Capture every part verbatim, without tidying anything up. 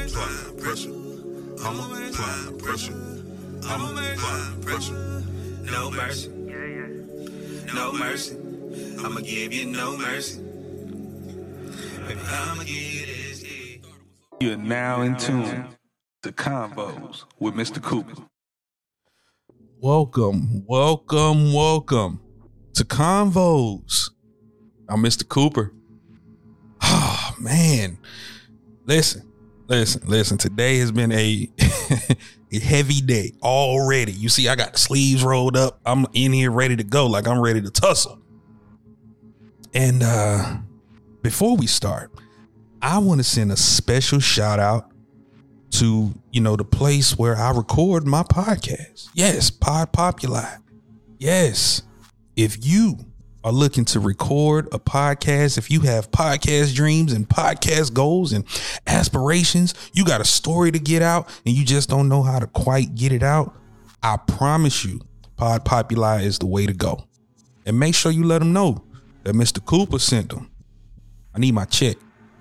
apply pressure. I'm applying pressure. I'm applying pressure. No mercy. No mercy. I'ma give you no mercy. Baby, I'ma give you this. You're now in tune to Convos with Mister Cooper. Welcome, welcome, welcome to Convos. I'm Mister Cooper. Oh, man. Listen, listen, listen. Today has been a, a heavy day already. You see, I got the sleeves rolled up. I'm in here ready to go, like I'm ready to tussle. And uh, before we start, I want to send a special shout out to, you know, the place where I record my podcast. Yes, Pod Populi. Yes. If you are looking to record a podcast, if you have podcast dreams and podcast goals and aspirations, you got a story to get out and you just don't know how to quite get it out, I promise you, Pod Populi is the way to go. And make sure you let them know that Mister Cooper sent them. I need my check.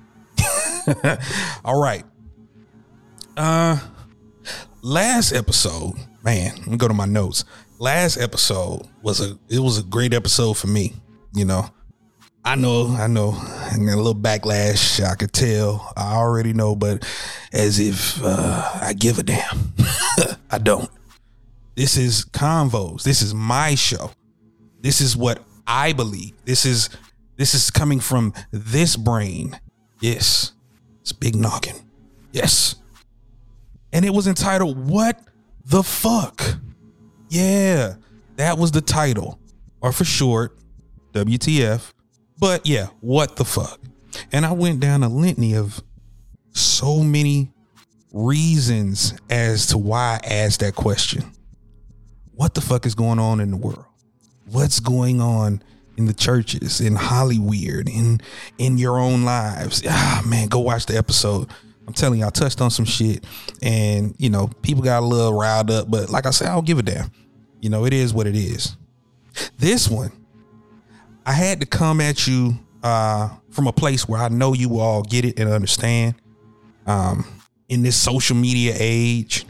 All right. Uh, last episode, man, let me go to my notes. Last episode was a, it was a great episode for me. You know, I know, I know I got a little backlash. I could tell, I already know, but as if, uh, I give a damn. I don't. This is Convos. This is my show. This is what I believe. This is, this is coming from this brain. Yes. It's big noggin. Yes. And it was entitled, What the Fuck? Yeah, that was the title, or for short, W T F. But yeah, what the fuck? And I went down a litany of so many reasons as to why I asked that question. What the fuck is going on in the world? What's going on in the churches, in Hollywood, in in your own lives? Ah, man, go watch the episode. I'm telling you, I touched on some shit and, you know, people got a little riled up, but like I said, I don't give a damn. You know, it is what it is. This one, I had to come at you uh, from a place where I know you all get it and understand. Um, in this social media age,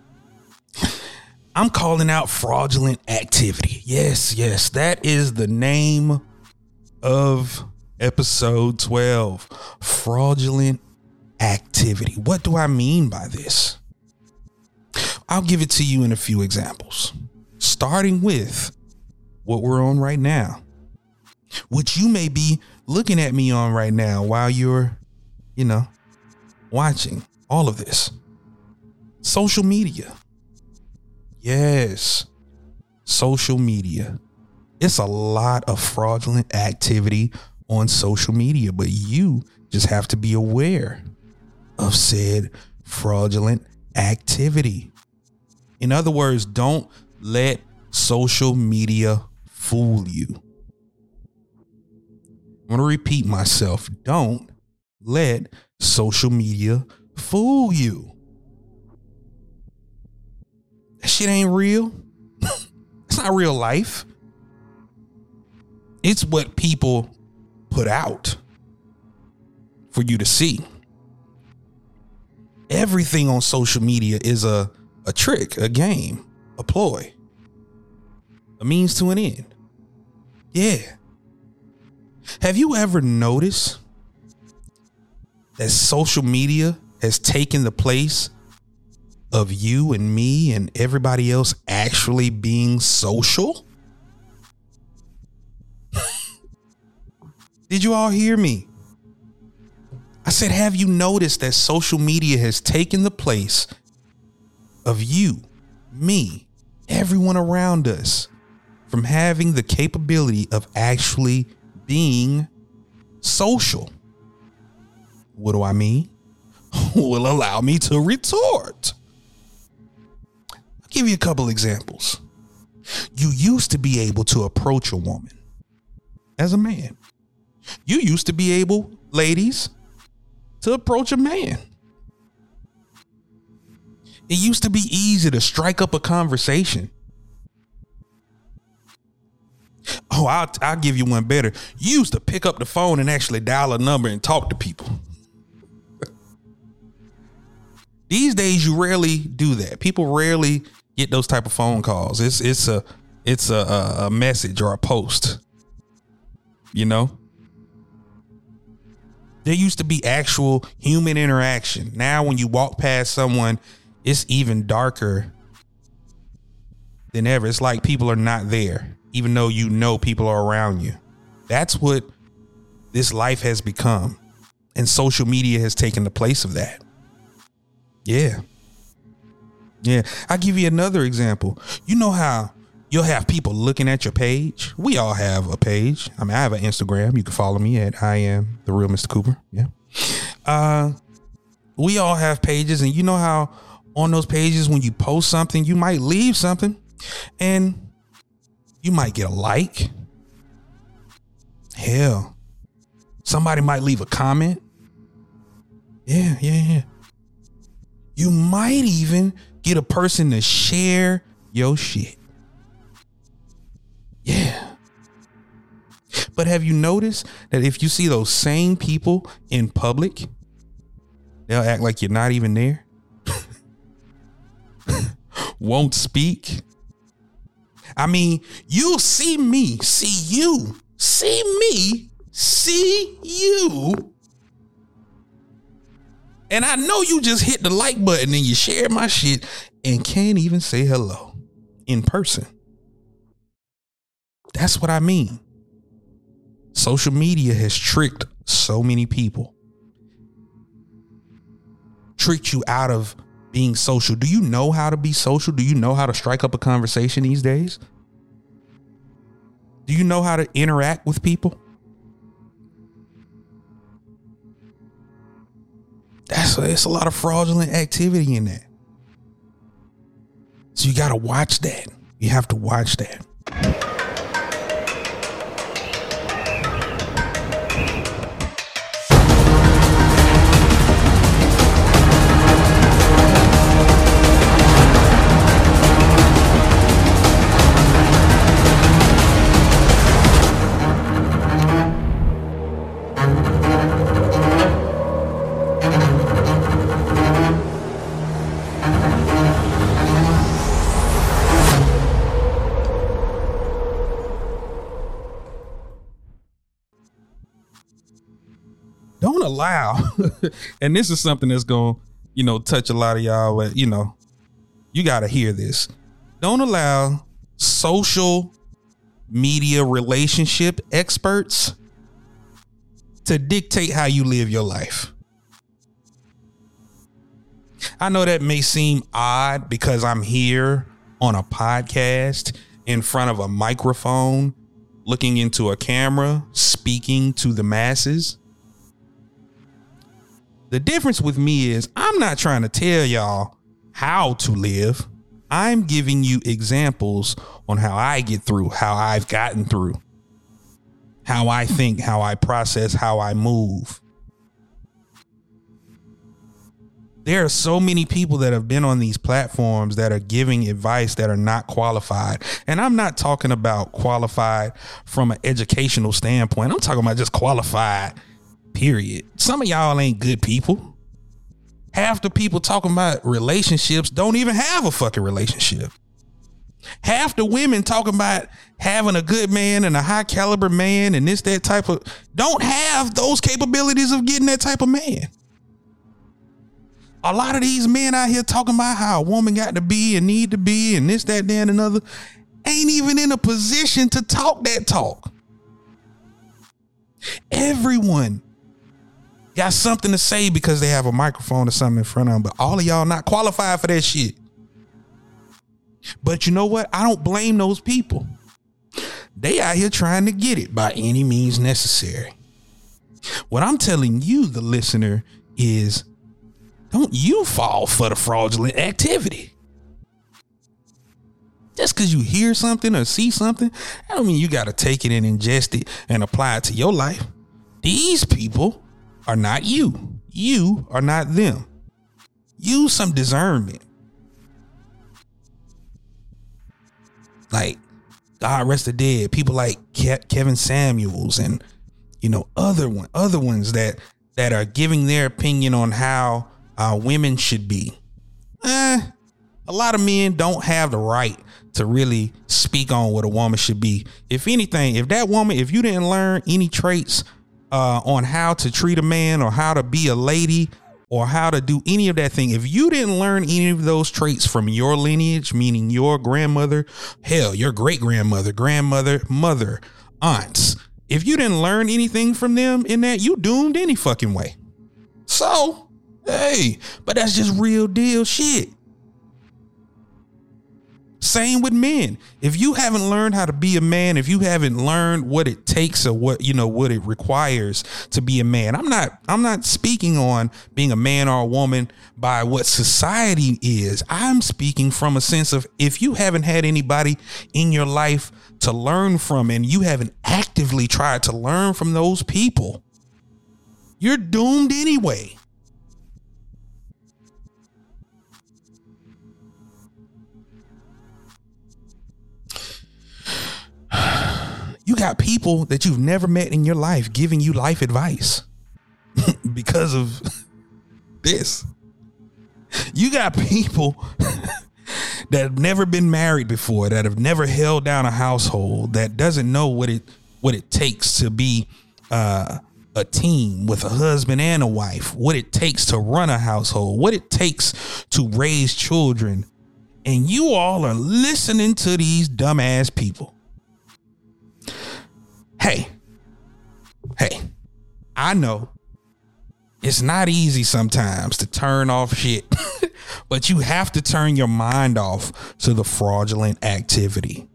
I'm calling out fraudulent activity. Yes, yes, that is the name of episode twelve. Fraudulent activity. What do I mean by this? I'll give it to you in a few examples, starting with what we're on right now, which you may be looking at me on right now while you're, you know, watching all of this. Social media. Yes, social media. It's a lot of fraudulent activity on social media, but you just have to be aware of said fraudulent activity. In other words, don't let social media fool you. I'm going to repeat myself. Don't let social media fool you. That shit ain't real. It's not real life. It's what people put out for you to see. Everything on social media is a, a trick, a game, a ploy, a means to an end. Yeah. Have you ever noticed that social media has taken the place of you and me and everybody else actually being social? Did you all hear me? I said, have you noticed that social media has taken the place of you, me, everyone around us from having the capability of actually being social? What do I mean? Well, allow me to retort. I'll give you a couple examples. You used to be able to approach a woman as a man. You used to be able, ladies, to approach a man. It used to be easy to strike up a conversation. Oh, I'll, I'll give you one better. You used to pick up the phone and actually dial a number and talk to people. These days, you rarely do that. People rarely get those type of phone calls. It's it's a it's a, a message or a post. You know, there used to be actual human interaction. Now, when you walk past someone, it's even darker than ever. It's like people are not there, even though you know people are around you. That's what this life has become. And social media has taken the place of that. Yeah. Yeah. I'll give you another example. You know how you'll have people looking at your page? We all have a page. I mean, I have an Instagram. You can follow me at I am the real Mister Cooper. Yeah. Uh, we all have pages, and you know how on those pages, when you post something, you might leave something and you might get a like. Hell, somebody might leave a comment. Yeah, yeah, yeah. You might even get a person to share your shit. Yeah. But have you noticed that if you see those same people in public, they'll act like you're not even there? Won't speak. I mean, you'll see me, see you, see me, see you. And I know you just hit the like button and you share my shit and can't even say hello in person. That's what I mean. Social media has tricked so many people. Tricked you out of being social. Do you know how to be social? Do you know how to strike up a conversation these days? Do you know how to interact with people? That's it's a lot of fraudulent activity in that. So you got to watch that. You have to watch that. Don't allow, and this is something that's going to, you know, touch a lot of y'all, but, you know, you got to hear this. Don't allow social media relationship experts to dictate how you live your life. I know that may seem odd because I'm here on a podcast in front of a microphone, looking into a camera, speaking to the masses. The difference with me is I'm not trying to tell y'all how to live. I'm giving you examples on how I get through, how I've gotten through, how I think, how I process, how I move. There are so many people that have been on these platforms that are giving advice that are not qualified. And I'm not talking about qualified from an educational standpoint. I'm talking about just qualified, period. Some of y'all ain't good people. Half the people talking about relationships don't even have a fucking relationship. Half the women talking about having a good man and a high caliber man and this, that type of, don't have those capabilities of getting that type of man. A lot of these men out here talking about how a woman got to be and need to be and this, that, that, and another ain't even in a position to talk that talk. Everyone got something to say because they have a microphone or something in front of them, but all of y'all not qualified for that shit. But you know what? I don't blame those people. They out here trying to get it by any means necessary. What I'm telling you, the listener, is don't you fall for the fraudulent activity. Just because you hear something or see something, I don't mean you got to take it and ingest it and apply it to your life. These people are not you. You are not them. Use some discernment. Like, God rest the dead. People like Ke- Kevin Samuels and, you know, other one, other ones that that are giving their opinion on how uh, women should be. Eh, a lot of men don't have the right to really speak on what a woman should be. If anything, if that woman, if you didn't learn any traits uh, on how to treat a man or how to be a lady or how to do any of that thing, if you didn't learn any of those traits from your lineage, meaning your grandmother, hell, your great grandmother, grandmother, mother, aunts, if you didn't learn anything from them in that, you doomed any fucking way. So, hey, but that's just real deal shit. Same with men. If you haven't learned how to be a man, if you haven't learned what it takes or what, you know, what it requires to be a man, I'm not, I'm not speaking on being a man or a woman by what society is. I'm speaking from a sense of if you haven't had anybody in your life to learn from and you haven't actively tried to learn from those people, you're doomed anyway. You got people that you've never met in your life giving you life advice because of this. You got people that have never been married before, that have never held down a household, that doesn't know what it what it takes to be uh, a team with a husband and a wife, what it takes to run a household, what it takes to raise children. And you all are listening to these dumbass people. Hey, hey, I know it's not easy sometimes to turn off shit, but you have to turn your mind off to the fraudulent activity.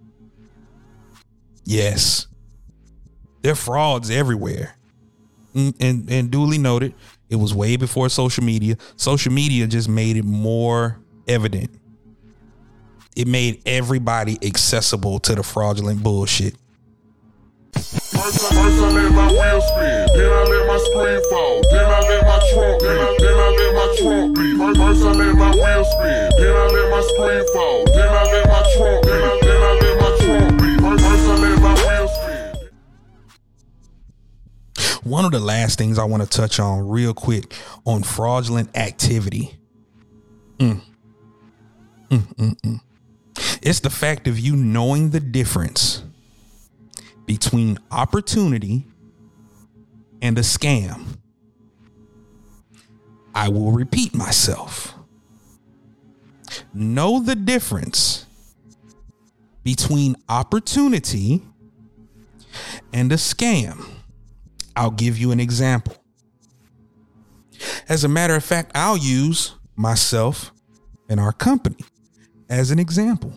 Yes, there are frauds everywhere. And, and, and duly noted, it was way before social media. Social media just made it more evident. It made everybody accessible to the fraudulent bullshit. First I, first I let my wheel spin, then I let my spring fall, then I let my trunk beat, then I let my trunk beat. First, first I let my wheel spin, then I let my spring fall, then I let my trunk beat, then I let my trunk beat. First, first I let my wheel spin. One of the last things I want to touch on real quick on fraudulent activity. Mm. Mm, mm, mm. It's the fact of you knowing the difference between opportunity and a scam. I will repeat myself. Know the difference between opportunity and a scam. I'll give you an example. As a matter of fact, I'll use myself and our company as an example.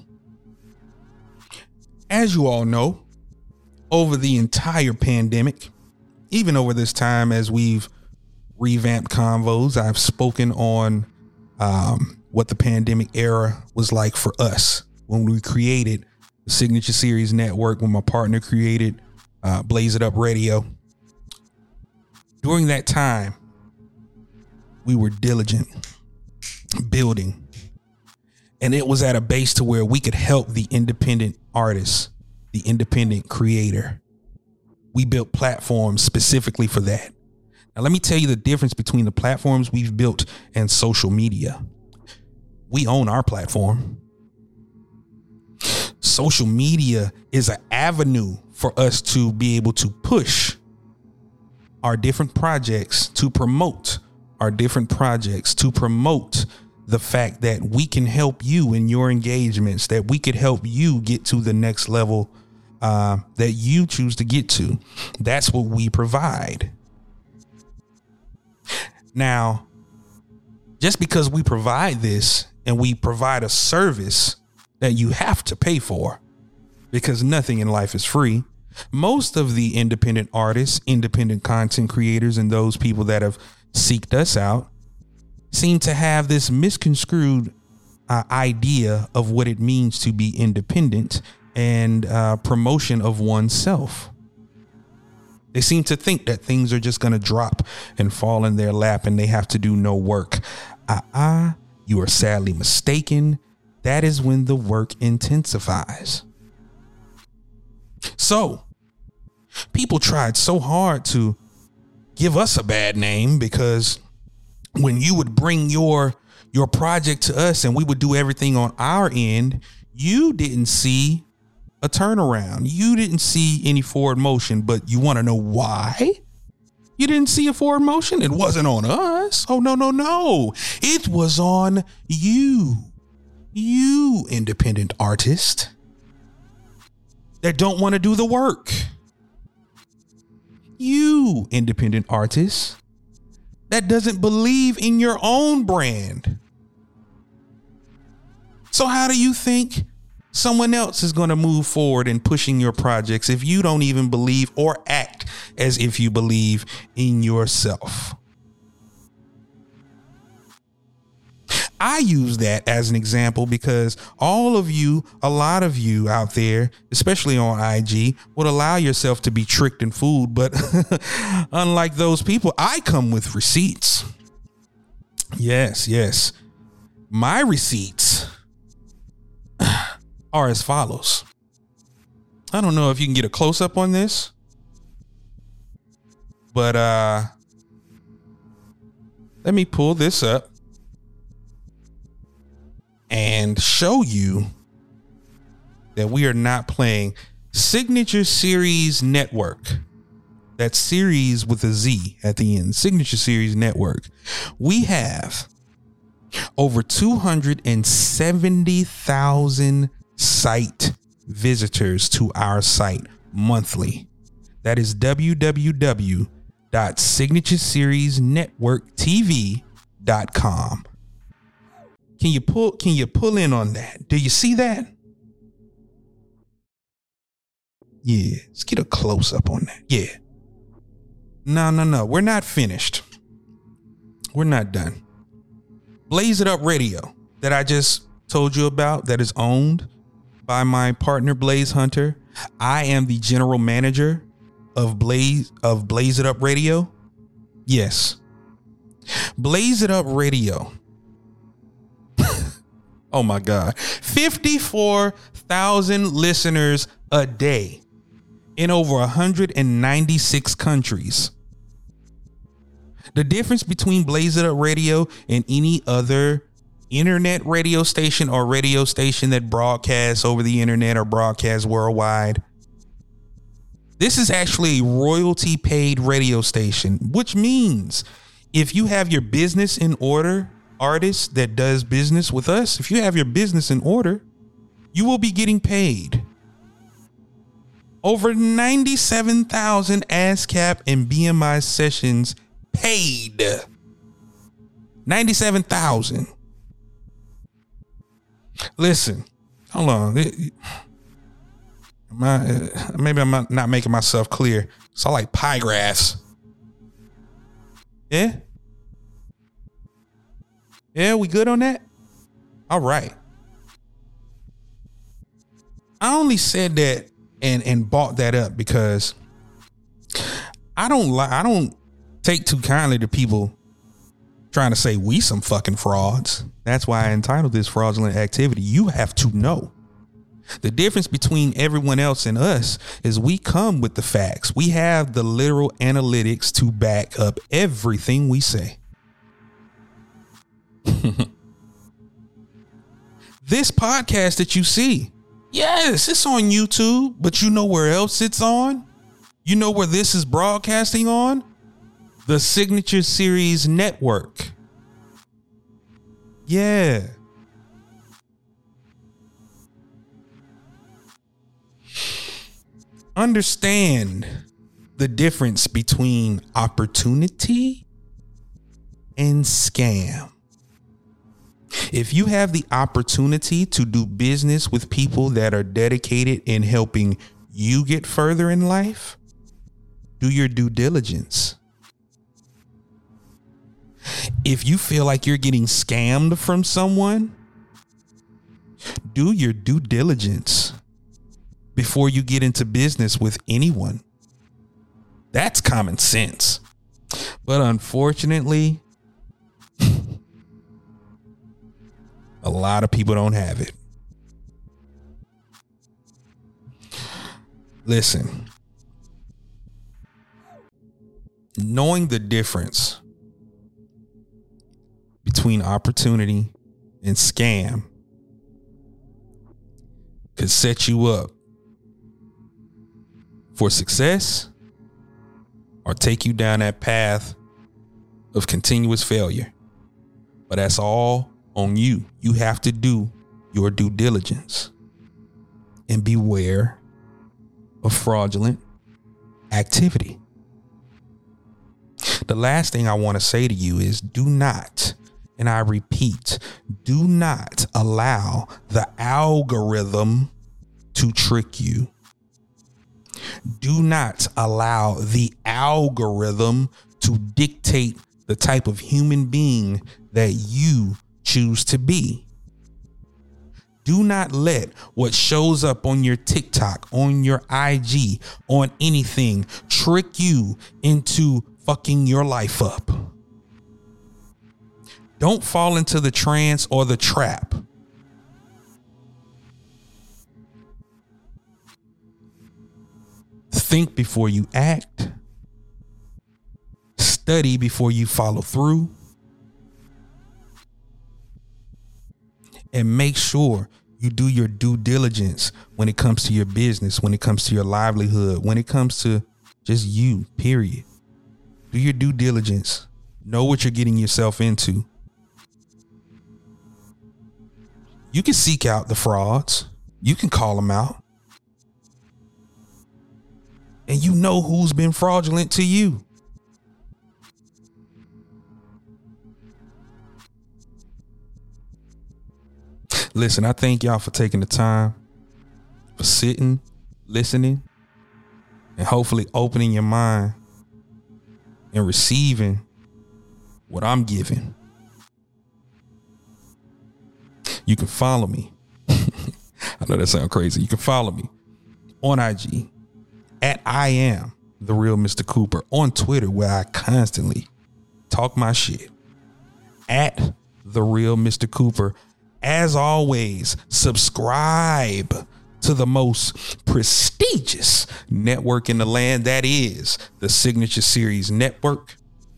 As you all know, over the entire pandemic, even over this time as we've revamped Convos, I've spoken on um, what the pandemic era was like for us when we created the Signature Series Network, when my partner created uh, Blaze It Up Radio. During that time, we were diligent, building, and it was at a base to where we could help the independent artists, the independent creator. We built platforms specifically for that. Now, let me tell you the difference between the platforms we've built and social media. We own our platform. Social media is an avenue for us to be able to push our different projects, to promote our different projects, to promote the fact that we can help you in your engagements, that we could help you get to the next level uh, that you choose to get to. That's what we provide. Now, just because we provide this and we provide a service that you have to pay for, because nothing in life is free. Most of the independent artists, independent content creators, and those people that have seeked us out seem to have this misconstrued uh, idea of what it means to be independent and uh, promotion of oneself. They seem to think that things are just going to drop and fall in their lap and they have to do no work. Uh-uh, you are sadly mistaken. That is when the work intensifies. So, people tried so hard to give us a bad name because when you would bring your your project to us and we would do everything on our end, you didn't see a turnaround. You didn't see any forward motion, but you want to know why? You didn't see a forward motion? It wasn't on us. Oh, no, no, no. It was on you. You independent artist that don't want to do the work. You independent artist that doesn't believe in your own brand. So how do you think someone else is going to move forward in pushing your projects if you don't even believe or act as if you believe in yourself? I use that as an example because all of you, a lot of you out there, especially on I G, would allow yourself to be tricked and fooled. But unlike those people, I come with receipts. Yes, yes. My receipts are as follows. I don't know if you can get a close up on this, but uh, let me pull this up and show you that we are not playing Signature Series Network. That series with a Z at the end. Signature Series Network. We have over two hundred seventy thousand site visitors to our site monthly. That is w w w dot signature series network t v dot com. Can you pull can you pull in on that? Do you see that? Yeah, let's get a close up on that. Yeah. No, no, no. We're not finished. We're not done. Blaze It Up Radio that I just told you about, that is owned by my partner Blaze Hunter. I am the general manager of Blaze of Blaze It Up Radio. Yes. Blaze It Up Radio. Oh my God. fifty-four thousand listeners a day in over one hundred ninety-six countries. The difference between Blaze It Up Radio and any other internet radio station or radio station that broadcasts over the internet or broadcasts worldwide, this is actually a royalty paid radio station, which means if you have your business in order, artist that does business with us, if you have your business in order, you will be getting paid. Over ninety-seven thousand ASCAP and B M I sessions paid. ninety-seven thousand. Listen, hold on. Am I, maybe I'm not, not making myself clear. So I like pie graphs. Yeah? Yeah, we good on that? All right. I only said that and and bought that up because I don't like I don't take too kindly to people trying to say we some fucking frauds. That's why I entitled this Fraudulent Activity. You have to know. The difference between everyone else and us is we come with the facts. We have the literal analytics to back up everything we say. This podcast that you see, yes, it's on YouTube, but you know where else it's on? You know where this is broadcasting on? The Signature Series Network. Yeah. Understand the difference between opportunity and scam. If you have the opportunity to do business with people that are dedicated in helping you get further in life, do your due diligence. If you feel like you're getting scammed from someone, do your due diligence before you get into business with anyone. That's common sense. But unfortunately, a lot of people don't have it. Listen, knowing the difference between opportunity and scam could set you up for success or take you down that path of continuous failure. But that's all on you. You have to do your due diligence and beware of fraudulent activity. The last thing I want to say to you is do not, and I repeat, do not allow the algorithm to trick you. Do not allow the algorithm to dictate the type of human being that you choose to be. Do not let what shows up on your TikTok, on your I G, on anything trick you into fucking your life up. Don't fall into the trance or the trap. Think before you act. Study before you follow through. And make sure you do your due diligence when it comes to your business, when it comes to your livelihood, when it comes to just you, period. Do your due diligence. Know what you're getting yourself into. You can seek out the frauds. You can call them out. And you know who's been fraudulent to you. Listen, I thank y'all for taking the time, for sitting, listening, and hopefully opening your mind and receiving what I'm giving. You can follow me. I know that sounds crazy. You can follow me on I G at I am the real Mister Cooper, on Twitter where I constantly talk my shit at the real Mister Cooper. As always, subscribe to the most prestigious network in the land, that is the Signature Series Network.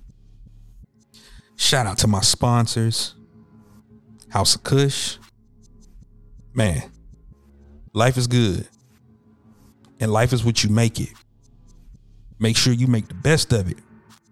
Shout out to my sponsors, House of Kush. Man, life is good. And life is what you make it. Make sure you make the best of it.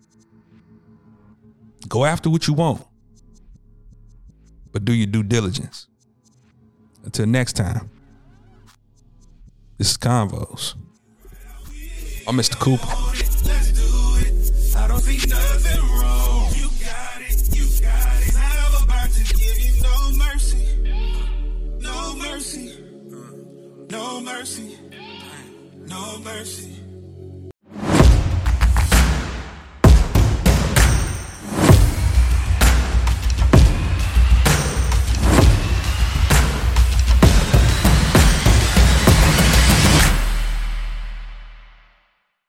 Go after what you want. But do your due diligence. Until next time, this is Convos. I'm Mister Cooper. Let's do it. I don't see nothing wrong. You got it, you got it. I'm about to give you no mercy. No mercy. No mercy. No mercy.